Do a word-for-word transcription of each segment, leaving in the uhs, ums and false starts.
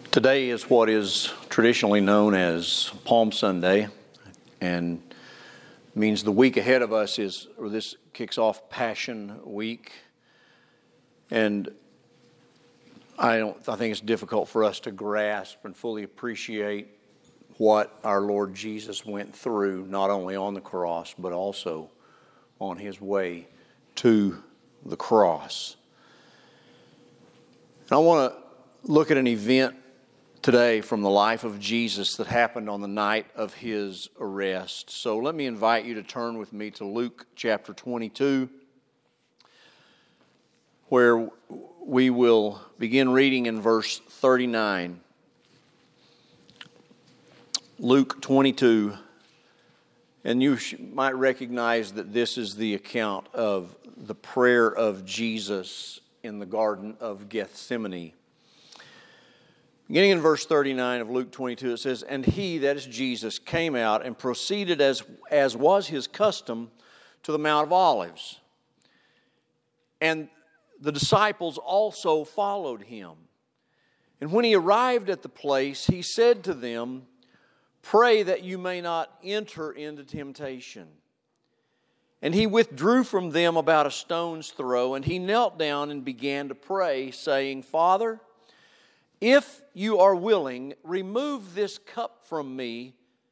Today is what is traditionally known as Palm Sunday, and means the week ahead of us is, or this kicks off Passion Week. And I don't, I think it's difficult for us to grasp and fully appreciate what our Lord Jesus went through, not only on the cross, but also on His way to the cross. And I want to look at an event today from the life of Jesus that happened on the night of His arrest. So let me invite you to turn with me to Luke chapter twenty-two, where we will begin reading in verse thirty-nine. Luke twenty-two, and you might recognize that this is the account of the prayer of Jesus in the Garden of Gethsemane. Beginning in verse thirty-nine of Luke twenty-two, it says, "And he," that is Jesus, "came out and proceeded as, as was his custom to the Mount of Olives. And the disciples also followed him. And when he arrived at the place, he said to them, 'Pray that you may not enter into temptation.' And he withdrew from them about a stone's throw, and he knelt down and began to pray, saying, 'Father, if you are willing, remove this cup from me,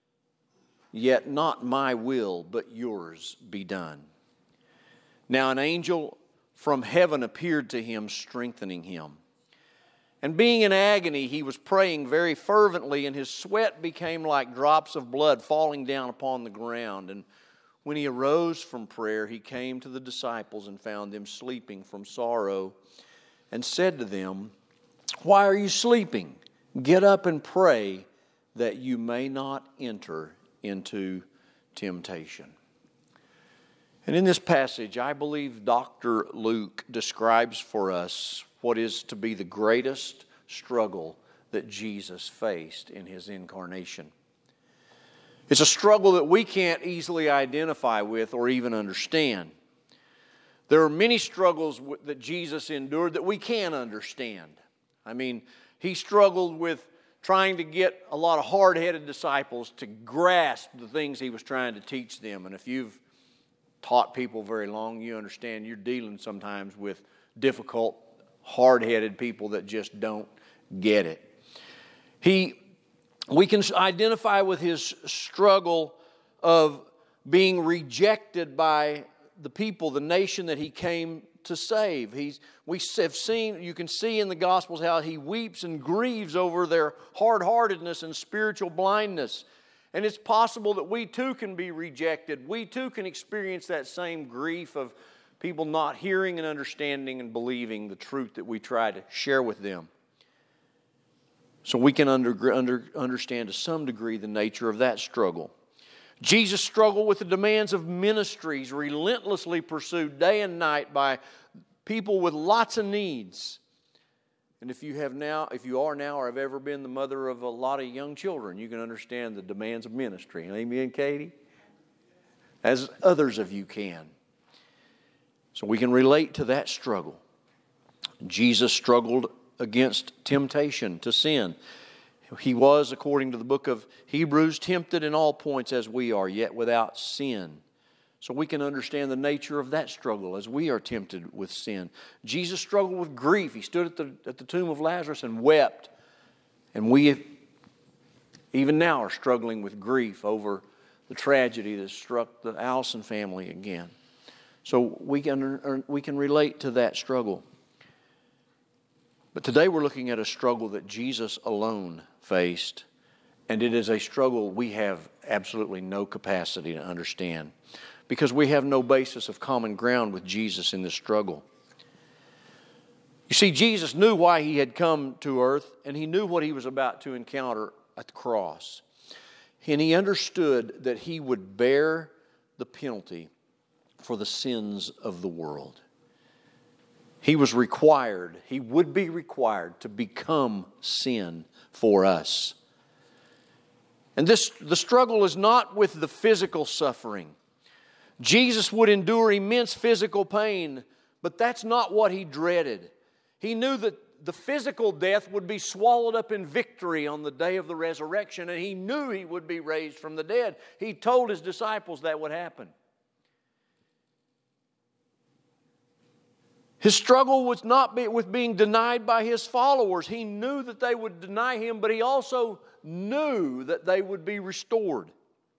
yet not my will, but yours be done.' Now an angel from heaven appeared to him, strengthening him. And being in agony, he was praying very fervently, and his sweat became like drops of blood falling down upon the ground. And when he arose from prayer, he came to the disciples and found them sleeping from sorrow, and said to them, 'Why are you sleeping? Get up and pray that you may not enter into temptation.'" And in this passage, I believe Doctor Luke describes for us what is to be the greatest struggle that Jesus faced in His incarnation. It's a struggle that we can't easily identify with or even understand. There are many struggles that Jesus endured that we can understand. I mean, He struggled with trying to get a lot of hard-headed disciples to grasp the things He was trying to teach them. And if you've taught people very long, you understand you're dealing sometimes with difficult, hard-headed people that just don't get it. He, we can identify with His struggle of being rejected by the people, the nation that He came to save. He's, we have seen, you can see in the Gospels how He weeps and grieves over their hard-heartedness and spiritual blindness. And it's possible that we too can be rejected. We too can experience that same grief of people not hearing and understanding and believing the truth that we try to share with them. So we can under, under, understand to some degree the nature of that struggle. Jesus struggled with the demands of ministries relentlessly pursued day and night by people with lots of needs. And if you have now, if you are now or have ever been the mother of a lot of young children, you can understand the demands of ministry. Amen, Katie? As others of you can. So we can relate to that struggle. Jesus struggled against temptation to sin. He was, according to the book of Hebrews, tempted in all points as we are, yet without sin. So we can understand the nature of that struggle as we are tempted with sin. Jesus struggled with grief. He stood at the, at the tomb of Lazarus and wept. And we, even now, are struggling with grief over the tragedy that struck the Allison family again. So we can, we can relate to that struggle. But today we're looking at a struggle that Jesus alone faced, and it is a struggle we have absolutely no capacity to understand because we have no basis of common ground with Jesus in this struggle. You see, Jesus knew why He had come to earth, and He knew what He was about to encounter at the cross. And He understood that He would bear the penalty for the sins of the world. He was required, He would be required to become sin for us. And this, the struggle is not with the physical suffering. Jesus would endure immense physical pain, but that's not what He dreaded. He knew that the physical death would be swallowed up in victory on the day of the resurrection, and He knew He would be raised from the dead. He told His disciples that would happen. His struggle was not be, with being denied by His followers. He knew that they would deny Him, but He also knew that they would be restored.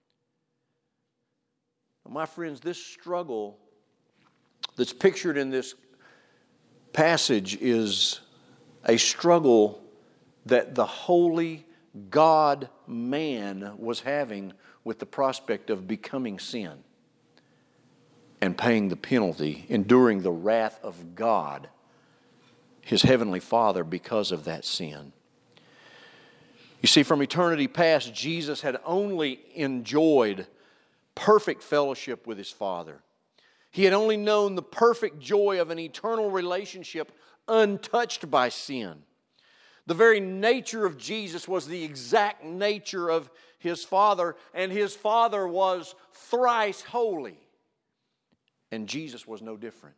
Now, my friends, this struggle that's pictured in this passage is a struggle that the holy God-man was having with the prospect of becoming sin and paying the penalty, enduring the wrath of God, His heavenly Father, because of that sin. You see, from eternity past, Jesus had only enjoyed perfect fellowship with His Father. He had only known the perfect joy of an eternal relationship untouched by sin. The very nature of Jesus was the exact nature of His Father, and His Father was thrice holy. And Jesus was no different.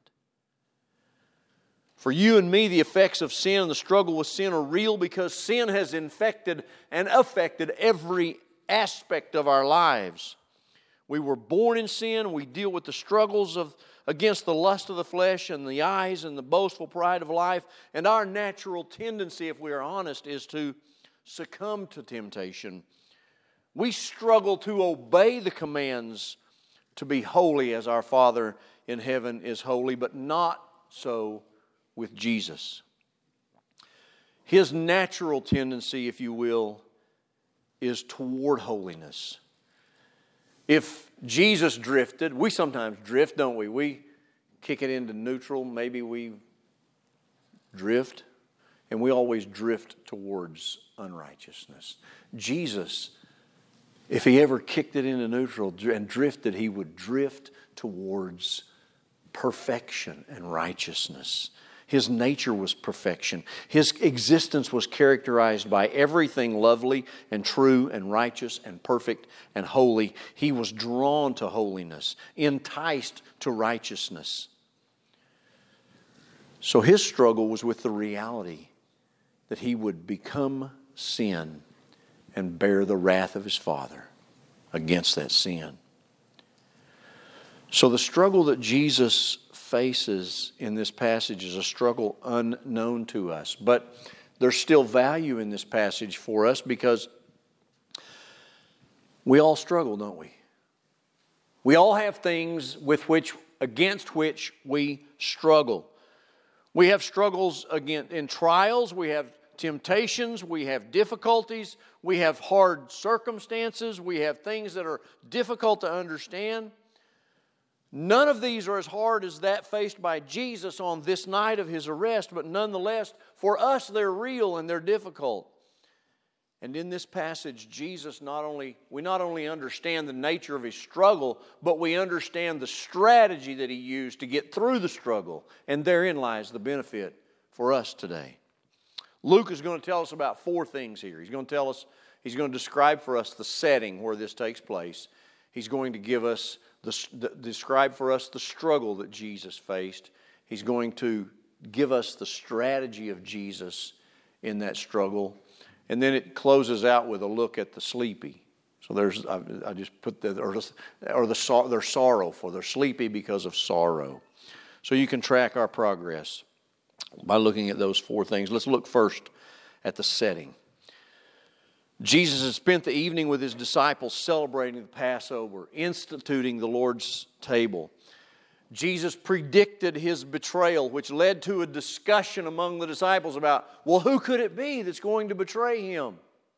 For you and me, the effects of sin and the struggle with sin are real because sin has infected and affected every aspect of our lives. We were born in sin. We deal with the struggles of against the lust of the flesh and the eyes and the boastful pride of life. And our natural tendency, if we are honest, is to succumb to temptation. We struggle to obey the commands to be holy as our Father in heaven is holy, but not so with Jesus. His natural tendency, if you will, is toward holiness. If Jesus drifted, we sometimes drift, don't we? We kick it into neutral, maybe we drift, and we always drift towards unrighteousness. Jesus, if He ever kicked it into neutral and drifted, He would drift towards perfection and righteousness. His nature was perfection. His existence was characterized by everything lovely and true and righteous and perfect and holy. He was drawn to holiness, enticed to righteousness. So His struggle was with the reality that He would become sin and bear the wrath of His Father against that sin. So the struggle that Jesus faces in this passage is a struggle unknown to us. But there's still value in this passage for us because we all struggle, don't we? We all have things with which, against which we struggle. We have struggles against, in trials, we have temptations, we have difficulties, we have hard circumstances, we have things that are difficult to understand. None of these are as hard as that faced by Jesus on this night of His arrest, but nonetheless, for us, they're real and they're difficult. And in this passage, Jesus not only, we not only understand the nature of His struggle, but we understand the strategy that He used to get through the struggle. And therein lies the benefit for us today. Luke is going to tell us about four things here. He's going to tell us, he's going to describe for us the setting where this takes place. He's going to give us The, the, describe for us the struggle that Jesus faced. He's going to give us the strategy of Jesus in that struggle. And then it closes out with a look at the sleepy. So there's, I, I just put the, or, or the, their sorrow, for they're sleepy because of sorrow. So you can track our progress by looking at those four things. Let's look first at the setting. Jesus had spent the evening with His disciples celebrating the Passover, instituting the Lord's table. Jesus predicted His betrayal, which led to a discussion among the disciples about, well, who could it be that's going to betray Him?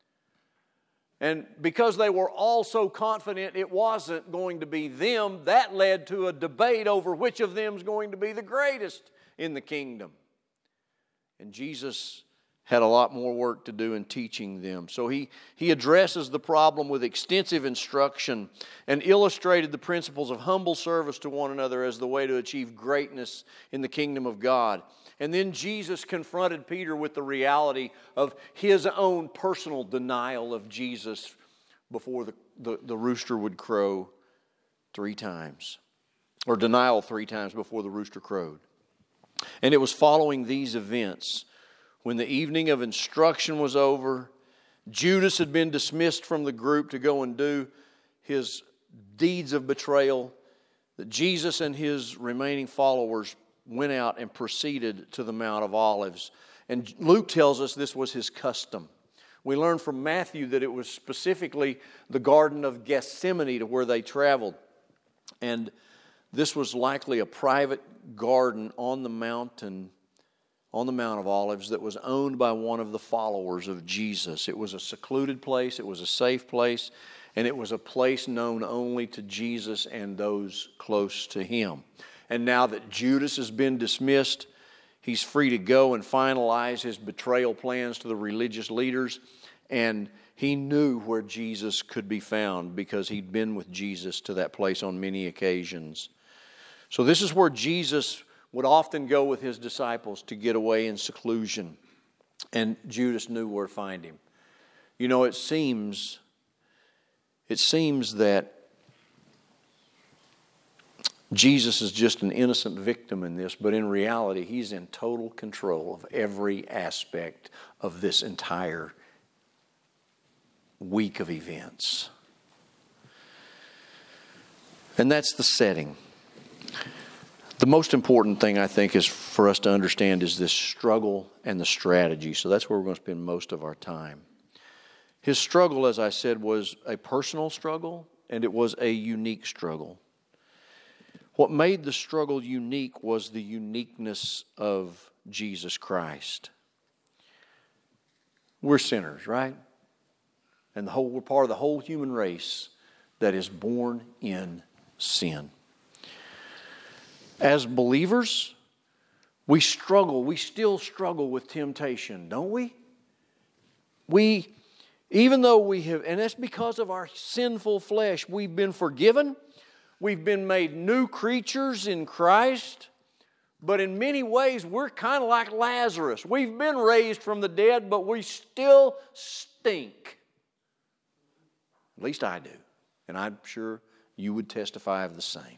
And because they were all so confident it wasn't going to be them, that led to a debate over which of them is going to be the greatest in the kingdom. And Jesus had a lot more work to do in teaching them. So he, he addresses the problem with extensive instruction and illustrated the principles of humble service to one another as the way to achieve greatness in the kingdom of God. And then Jesus confronted Peter with the reality of his own personal denial of Jesus before the, the, the rooster would crow three times, or denial three times before the rooster crowed. And it was following these events When the evening of instruction was over, Judas had been dismissed from the group to go and do his deeds of betrayal, that Jesus and his remaining followers went out and proceeded to the Mount of Olives. And Luke tells us this was his custom. We learn from Matthew that it was specifically the Garden of Gethsemane to where they traveled. And this was likely a private garden on the mountain, on the Mount of Olives, that was owned by one of the followers of Jesus. It was a secluded place, it was a safe place, and it was a place known only to Jesus and those close to him. And now that Judas has been dismissed, he's free to go and finalize his betrayal plans to the religious leaders. And he knew where Jesus could be found because he'd been with Jesus to that place on many occasions. So this is where Jesus would often go with his disciples to get away in seclusion. And Judas knew where to find him. You know, it seems, it seems that Jesus is just an innocent victim in this, but in reality, he's in total control of every aspect of this entire week of events. And that's the setting. The most important thing, I think, is for us to understand is this struggle and the strategy. So that's where we're going to spend most of our time. His struggle, as I said, was a personal struggle, and it was a unique struggle. What made the struggle unique was the uniqueness of Jesus Christ. We're sinners, right? And the whole, we're part of the whole human race that is born in sin. As believers, we struggle, we still struggle with temptation, don't we? We, even though we have, and that's because of our sinful flesh, we've been forgiven. We've been made new creatures in Christ, but in many ways we're kind of like Lazarus. We've been raised from the dead, but we still stink. At least I do, and I'm sure you would testify of the same.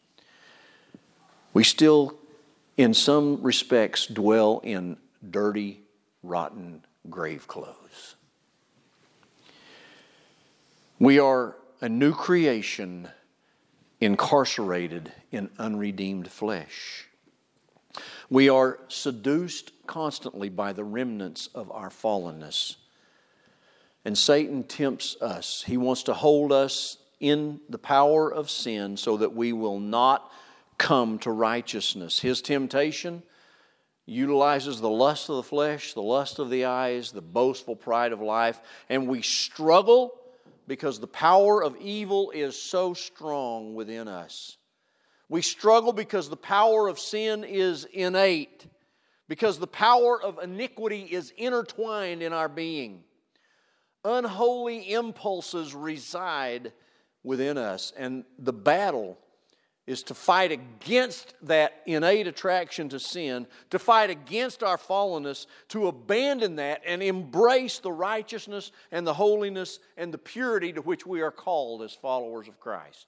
We still, in some respects, dwell in dirty, rotten grave clothes. We are a new creation incarcerated in unredeemed flesh. We are seduced constantly by the remnants of our fallenness. And Satan tempts us. He wants to hold us in the power of sin so that we will not come to righteousness. His temptation utilizes the lust of the flesh, the lust of the eyes, the boastful pride of life, and we struggle because the power of evil is so strong within us. We struggle because the power of sin is innate, because the power of iniquity is intertwined in our being. Unholy impulses reside within us, and the battle is to fight against that innate attraction to sin, to fight against our fallenness, to abandon that and embrace the righteousness and the holiness and the purity to which we are called as followers of Christ.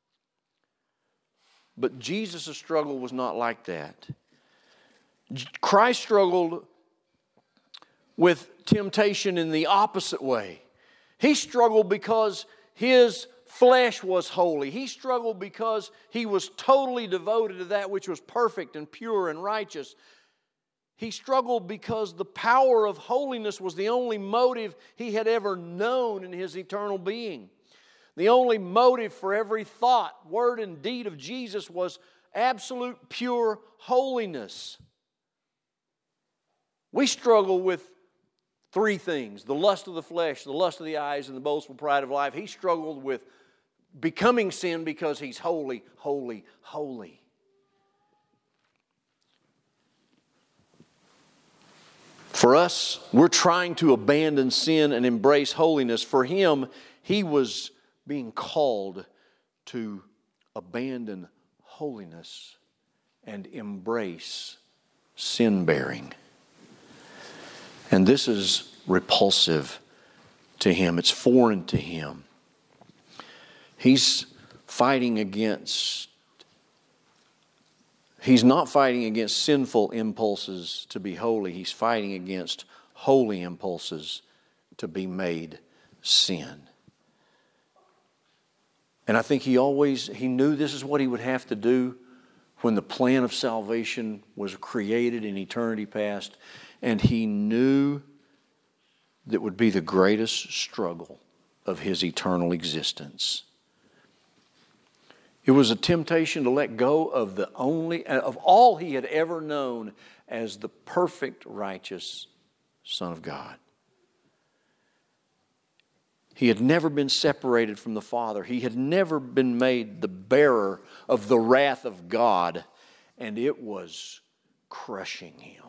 But Jesus' struggle was not like that. Christ struggled with temptation in the opposite way. He struggled because his flesh was holy. He struggled because he was totally devoted to that which was perfect and pure and righteous. He struggled because the power of holiness was the only motive he had ever known in his eternal being. The only motive for every thought, word, and deed of Jesus was absolute pure holiness. We struggle with three things: the lust of the flesh, the lust of the eyes, and the boastful pride of life. He struggled with becoming sin because he's holy, holy, holy. For us, we're trying to abandon sin and embrace holiness. For him, he was being called to abandon holiness and embrace sin-bearing. And this is repulsive to him. It's foreign to him. He's fighting against He's not fighting against sinful impulses to be holy. He's fighting against holy impulses to be made sin. And I think he always, he knew this is what he would have to do when the plan of salvation was created in eternity past. And he knew that would be the greatest struggle of his eternal existence. It was a temptation to let go of the only, of all he had ever known as the perfect, righteous Son of God. He had never been separated from the Father. He had never been made the bearer of the wrath of God, and it was crushing him.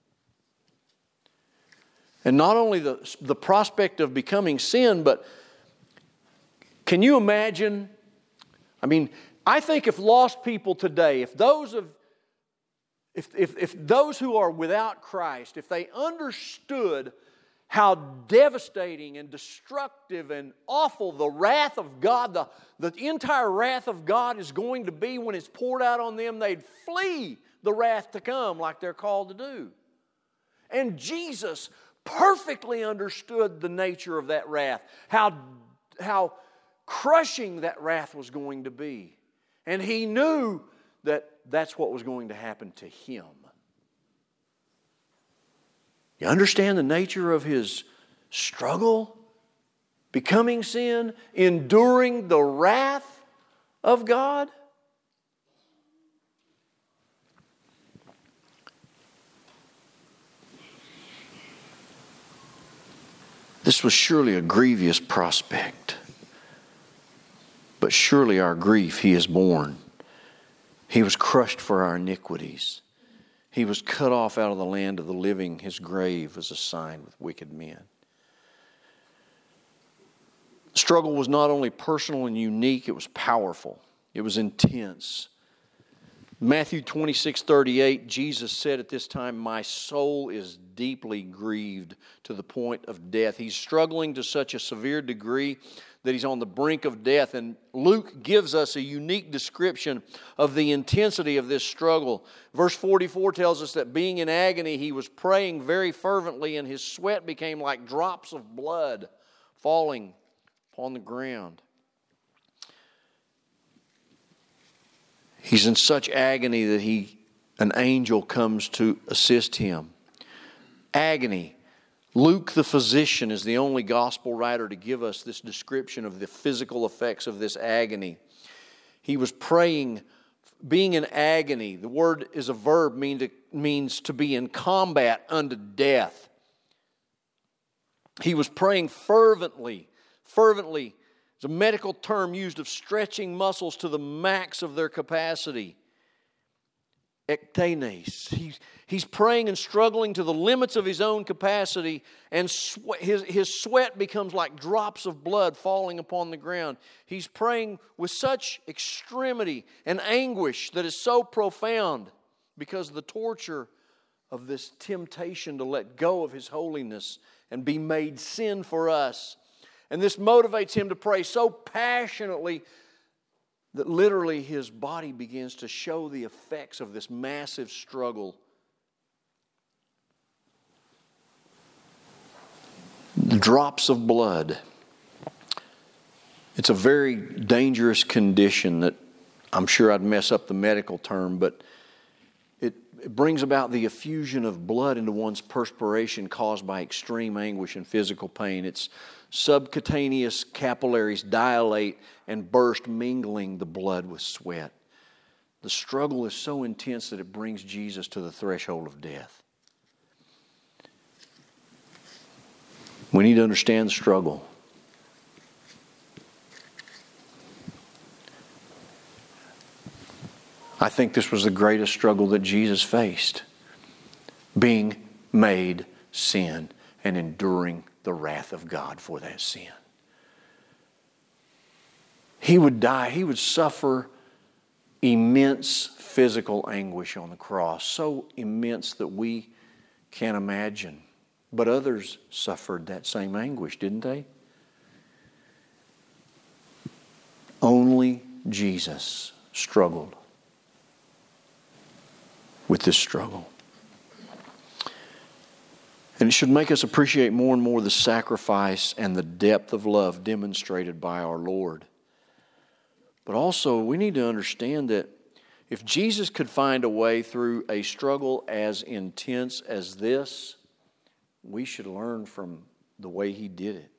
And not only the, the prospect of becoming sin, but can you imagine? I mean, I think if lost people today, if those of if, if, if those who are without Christ, if they understood how devastating and destructive and awful the wrath of God, the, the entire wrath of God is going to be when it's poured out on them, they'd flee the wrath to come like they're called to do. And Jesus perfectly understood the nature of that wrath, how, how crushing that wrath was going to be. And He knew that that's what was going to happen to Him. You understand the nature of His struggle? Becoming sin, enduring the wrath of God? This was surely a grievous prospect. But surely our grief He has borne. He was crushed for our iniquities. He was cut off out of the land of the living. His grave was assigned with wicked men. The struggle was not only personal and unique, it was powerful. It was intense. Matthew twenty-six thirty-eight, Jesus said at this time, "My soul is deeply grieved to the point of death." He's struggling to such a severe degree that he's on the brink of death. And Luke gives us a unique description of the intensity of this struggle. Verse forty-four tells us that being in agony, he was praying very fervently, and his sweat became like drops of blood falling upon the ground. He's in such agony that he, an angel comes to assist him. Agony. Luke the physician is the only gospel writer to give us this description of the physical effects of this agony. He was praying, being in agony. The word is a verb, mean to, means to be in combat unto death. He was praying fervently. Fervently is a medical term used of stretching muscles to the max of their capacity. Ektenes. He's, he's praying and struggling to the limits of his own capacity, and sweat, his, his sweat becomes like drops of blood falling upon the ground. He's praying with such extremity and anguish that is so profound because of the torture of this temptation to let go of His holiness and be made sin for us. And this motivates him to pray so passionately that literally his body begins to show the effects of this massive struggle. The drops of blood. It's a very dangerous condition that I'm sure I'd mess up the medical term, but it, it brings about the effusion of blood into one's perspiration caused by extreme anguish and physical pain. It's subcutaneous capillaries dilate and burst, mingling the blood with sweat. The struggle is so intense that it brings Jesus to the threshold of death. We need to understand the struggle. I think this was the greatest struggle that Jesus faced. Being made sin and enduring the wrath of God for that sin. He would die. He would suffer immense physical anguish on the cross. So immense that we can't imagine. But others suffered that same anguish, didn't they? Only Jesus struggled. with this struggle. And it should make us appreciate more and more the sacrifice and the depth of love demonstrated by our Lord. But also, we need to understand that if Jesus could find a way through a struggle as intense as this, we should learn from the way He did it.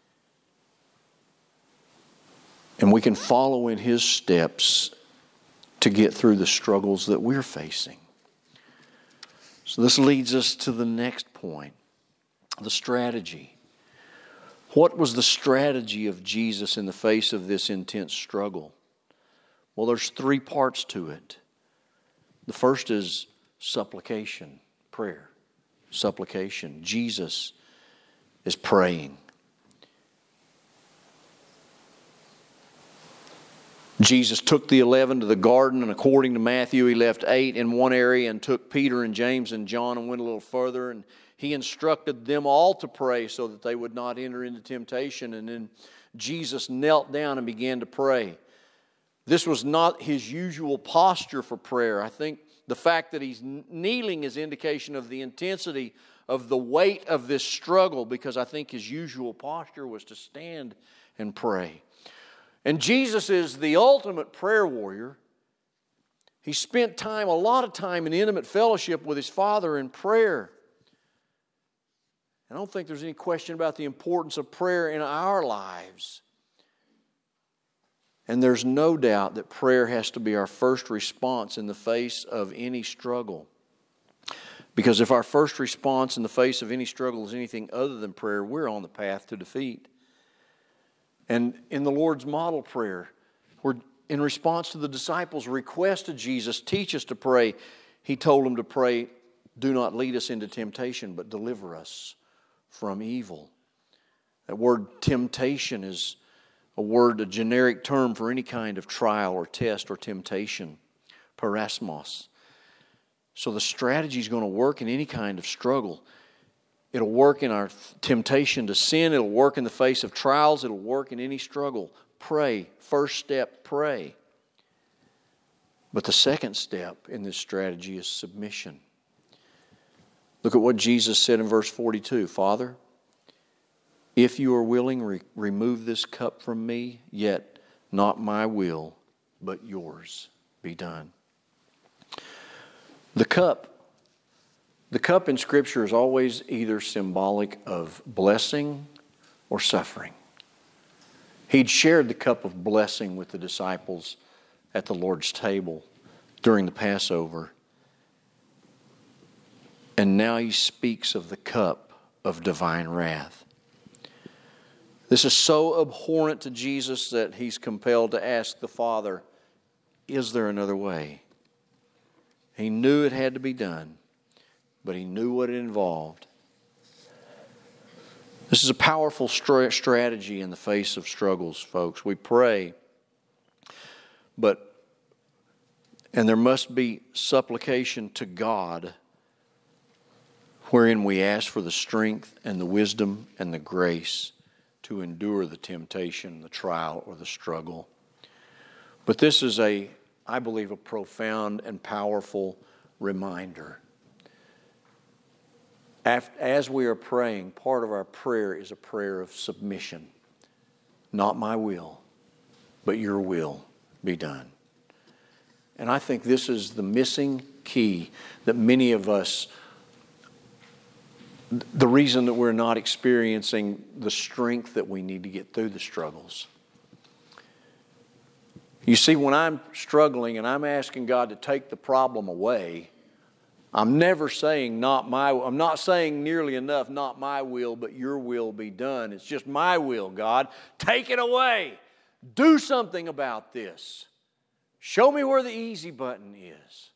And we can follow in His steps to get through the struggles that we're facing. So this leads us to the next point, the strategy. What was the strategy of Jesus in the face of this intense struggle? Well, there's three parts to it. The first is supplication, prayer, supplication. Jesus is praying. Jesus took the eleven to the garden, and according to Matthew, He left eight in one area and took Peter and James and John and went a little further, and He instructed them all to pray so that they would not enter into temptation. And then Jesus knelt down and began to pray. This was not His usual posture for prayer. I think the fact that He's kneeling is indication of the intensity of the weight of this struggle, because I think His usual posture was to stand and pray. And Jesus is the ultimate prayer warrior. He spent time, a lot of time in intimate fellowship with His Father in prayer. I don't think there's any question about the importance of prayer in our lives. And there's no doubt that prayer has to be our first response in the face of any struggle. Because if our first response in the face of any struggle is anything other than prayer, we're on the path to defeat. And in the Lord's model prayer, where in response to the disciples' request to Jesus, teach us to pray, He told them to pray, do not lead us into temptation, but deliver us from evil. That word temptation is a word, a generic term for any kind of trial or test or temptation. Parasmos. So the strategy is going to work in any kind of struggle. It'll work in our temptation to sin. It'll work in the face of trials. It'll work in any struggle. Pray. First step, pray. But the second step in this strategy is submission. Look at what Jesus said in verse forty-two. Father, if you are willing, re- remove this cup from me, yet not my will, but yours be done. The cup The cup in Scripture is always either symbolic of blessing or suffering. He'd shared the cup of blessing with the disciples at the Lord's table during the Passover. And now He speaks of the cup of divine wrath. This is so abhorrent to Jesus that He's compelled to ask the Father, is there another way? He knew it had to be done, but He knew what it involved. This is a powerful strategy in the face of struggles, folks. We pray, but, and there must be supplication to God, wherein we ask for the strength and the wisdom and the grace to endure the temptation, the trial, or the struggle. But this is a, I believe, a profound and powerful reminder. As we are praying, part of our prayer is a prayer of submission. Not my will, but your will be done. And I think this is the missing key that many of us, the reason that we're not experiencing the strength that we need to get through the struggles. You see, when I'm struggling and I'm asking God to take the problem away, I'm never saying not my, I'm not saying nearly enough, not my will, but your will be done. It's just my will, God. Take it away. Do something about this. Show me where the easy button is.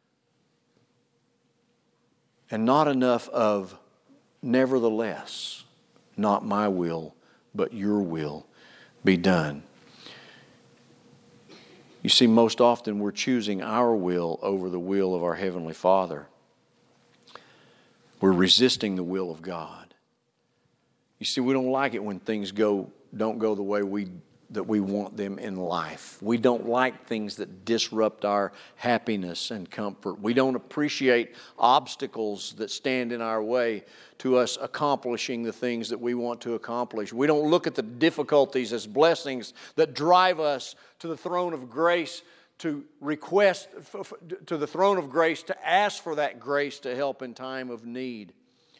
And not enough of, nevertheless, not my will, but your will be done. You see, most often we're choosing our will over the will of our Heavenly Father. We're resisting the will of God. You see, we don't like it when things go don't go the way we that we want them in life. We don't like things that disrupt our happiness and comfort. We don't appreciate obstacles that stand in our way to us accomplishing the things that we want to accomplish. We don't look at the difficulties as blessings that drive us to the throne of grace to request, to the throne of grace to ask for that grace to help in time of need.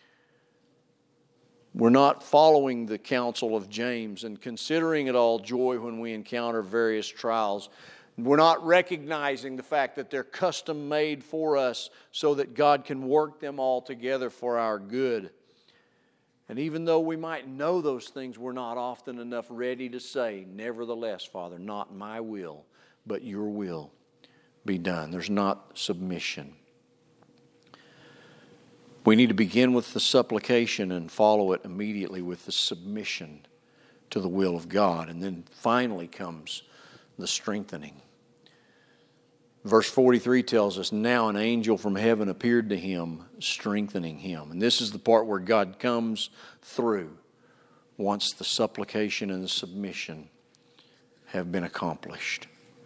We're not following the counsel of James and considering it all joy when we encounter various trials. We're not recognizing the fact that they're custom made for us so that God can work them all together for our good. And even though we might know those things, we're not often enough ready to say, nevertheless, Father, not my will, but your will be done. There's not submission. We need to begin with the supplication and follow it immediately with the submission to the will of God. And then finally comes the strengthening. Verse forty-three tells us, now an angel from heaven appeared to him, strengthening him. And this is the part where God comes through once the supplication and the submission have been accomplished.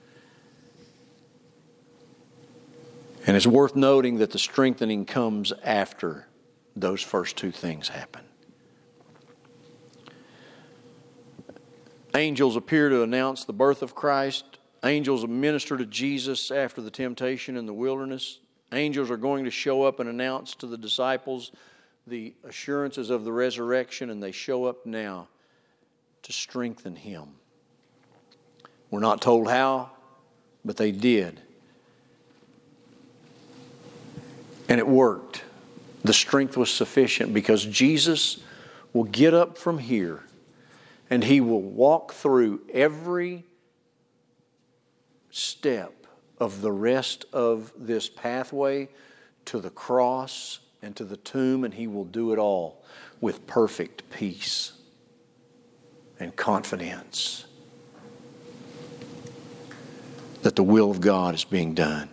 And it's worth noting that the strengthening comes after those first two things happen. Angels appear to announce the birth of Christ. Angels minister to Jesus after the temptation in the wilderness. Angels are going to show up and announce to the disciples the assurances of the resurrection, and they show up now to strengthen him. We're not told how, but they did. And it worked. The strength was sufficient because Jesus will get up from here and he will walk through every step of the rest of this pathway to the cross and to the tomb, and he will do it all with perfect peace and confidence that the will of God is being done.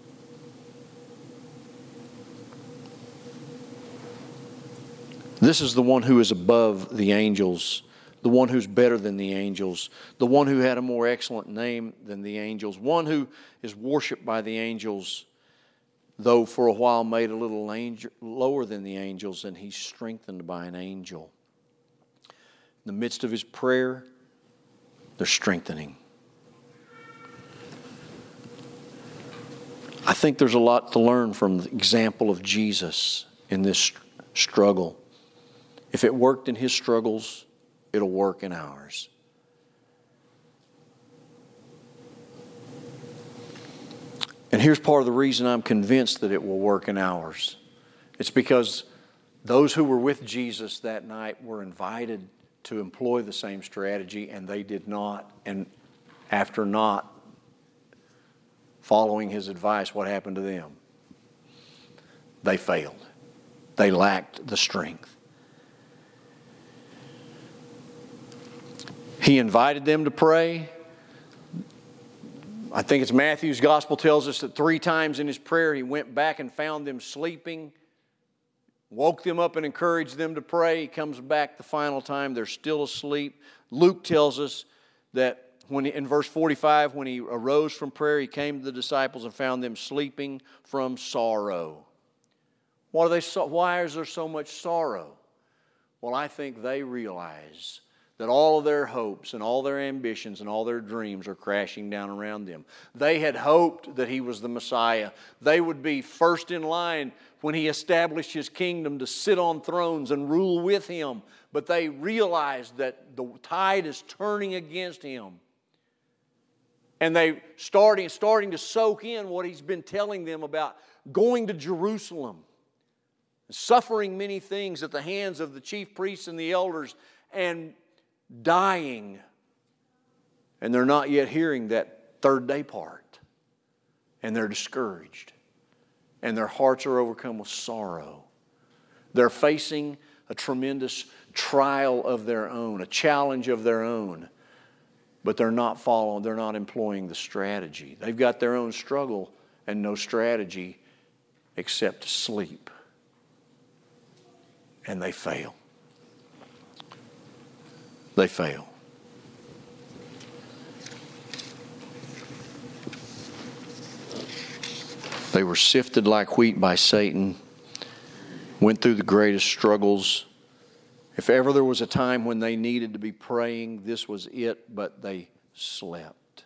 This is the one who is above the angels, the one who's better than the angels, the one who had a more excellent name than the angels, one who is worshiped by the angels, though for a while made a little angel, lower than the angels, and he's strengthened by an angel. In the midst of his prayer, they're strengthening. I think there's a lot to learn from the example of Jesus in this struggle. If it worked in his struggles, it'll work in ours. And here's part of the reason I'm convinced that it will work in ours. It's because those who were with Jesus that night were invited to employ the same strategy, and they did not. And after not following his advice, what happened to them? They failed. They lacked the strength. He invited them to pray. I think it's Matthew's gospel tells us that three times in his prayer he went back and found them sleeping, woke them up and encouraged them to pray. He comes back the final time, they're still asleep. Luke tells us that when in verse forty-five, when he arose from prayer, he came to the disciples and found them sleeping from sorrow. Why, are they so, why is there so much sorrow? Well, I think they realize that all of their hopes and all their ambitions and all their dreams are crashing down around them. They had hoped that he was the Messiah. They would be first in line when he established his kingdom to sit on thrones and rule with him. But they realized that the tide is turning against him. And they starting starting to soak in what he's been telling them about going to Jerusalem, suffering many things at the hands of the chief priests and the elders, and dying. And they're not yet hearing that third day part. And they're discouraged. And their hearts are overcome with sorrow. They're facing a tremendous trial of their own, a challenge of their own. But they're not following, they're not employing the strategy. They've got their own struggle and no strategy except to sleep. And they fail. They fail. They were sifted like wheat by Satan, went through the greatest struggles. If ever there was a time when they needed to be praying, this was it, but they slept.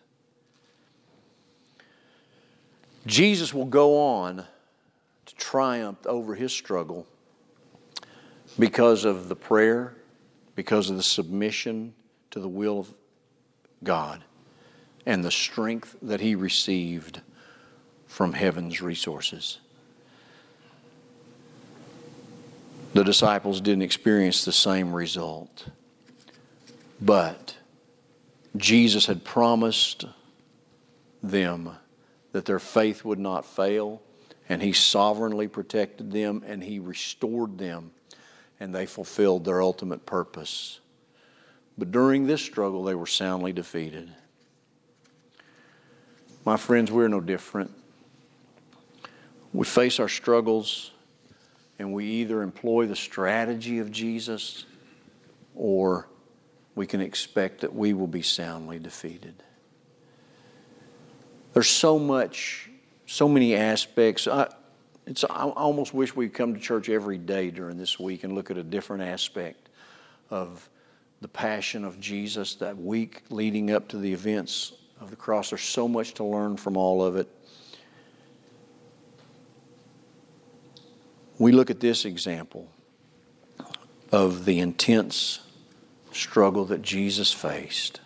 Jesus will go on to triumph over his struggle because of the prayer, because of the submission to the will of God, and the strength that he received from heaven's resources. The disciples didn't experience the same result, but Jesus had promised them that their faith would not fail, and he sovereignly protected them, and he restored them, and they fulfilled their ultimate purpose. But during this struggle, they were soundly defeated. My friends, we're no different. We face our struggles, and we either employ the strategy of Jesus, or we can expect that we will be soundly defeated. There's so much, so many aspects. I, it's, I almost wish we'd come to church every day during this week and look at a different aspect of the passion of Jesus, that week leading up to the events of the cross. There's so much to learn from all of it. We look at this example of the intense struggle that Jesus faced.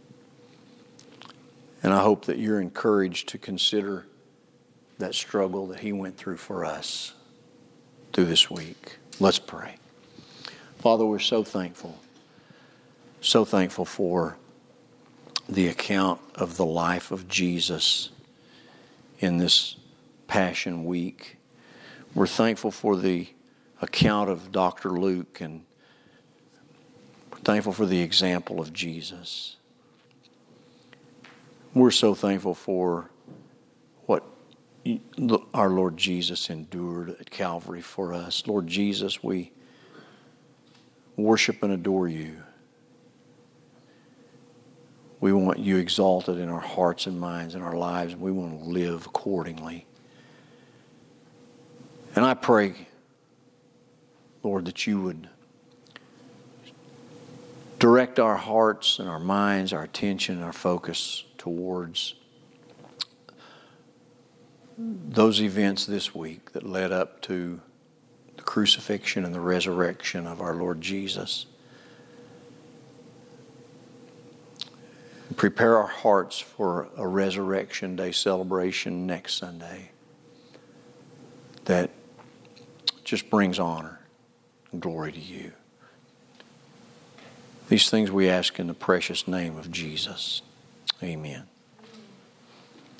And I hope that you're encouraged to consider that struggle that he went through for us through this week. Let's pray. Father, we're so thankful, so thankful for the account of the life of Jesus in this Passion Week. We're thankful for the account of Doctor Luke, and we're thankful for the example of Jesus. We're so thankful for what our Lord Jesus endured at Calvary for us. Lord Jesus, we worship and adore you. We want you exalted in our hearts and minds and our lives, and we want to live accordingly. And I pray, Lord, that you would direct our hearts and our minds, our attention and our focus towards those events this week that led up to the crucifixion and the resurrection of our Lord Jesus. Prepare our hearts for a Resurrection Day celebration next Sunday that just brings honor and glory to you. These things we ask in the precious name of Jesus. Amen.